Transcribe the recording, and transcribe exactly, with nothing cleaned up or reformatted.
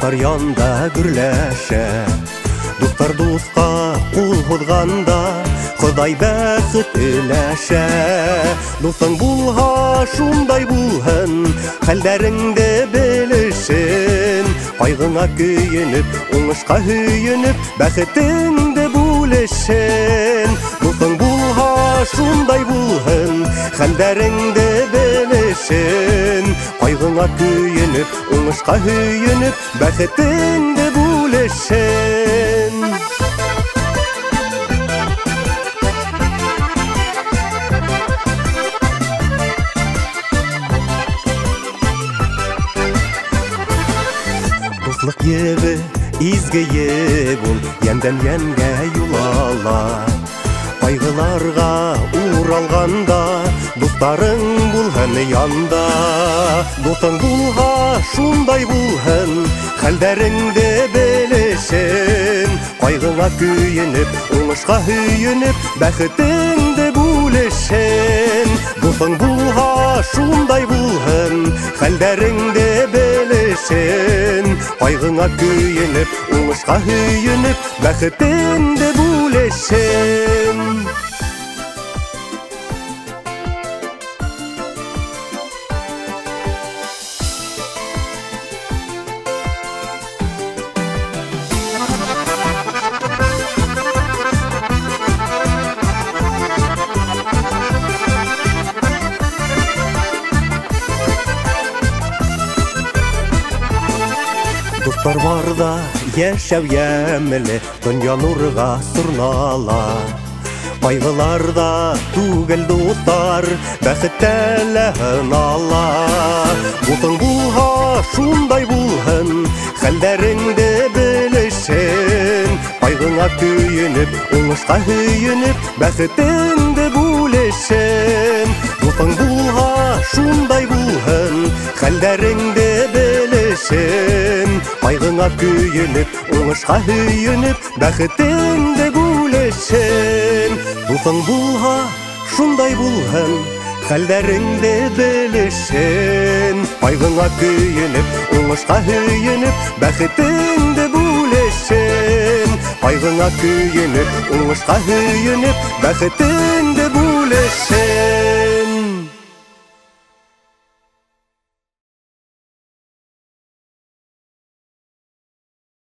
Достар янда гүрләшә, достар дусқа кул һузганда, Ходай бәхет теләшә. Дусың булһа шундай булһын, хәлдәреңде белешен. Кайгыңа көйенеп, уңышка һөенеп, бәхетеңде бүлешен. Дусың булһа шундай булһын, хәлдәреңде белешен. Кайгыңа көйенеп, уңышка һөенеп, бәхетеңде бүлешен. Дуслык ебе, изге ебун, яндән янгә юлала. Кайгыларга уралганда, дусларың булһын янда. Дусың булһа шундай булһын, хәлдәреңде белешен. Кайгыңа көйенеп, уңышка һөенеп, бәхетеңде бүлешен. Дусың булһа шундай булһын, хәлдәреңде белешен. Кайгыңа көйенеп, уңышка һөенеп, бәхетеңде бүлешен. Достар барда яшәү ямеле, дөнья нурга сурнала. Кайгыларда түгел достар, бәхеттәләһен ала. Дусың булһа шундай булһын, хәлдәреңде белешен. Кайгыңа көйенеп, уңышка һөенеп, бәхетеңде бүлешен. Дусың булһа шундай булһын, хәлдәреңде белешен. Кайгыңа көйенеп, уңышка һөенеп, бәхетеңде бүлешен. Дусың булһа шундай булһын, хәлдәреңде белешен. Кайгыңа көйенеп, уңышка һөенеп, бәхетеңде бүлешен. Кайгыңа көйенеп, уңышка һөенеп, бәхетеңде бүлешен.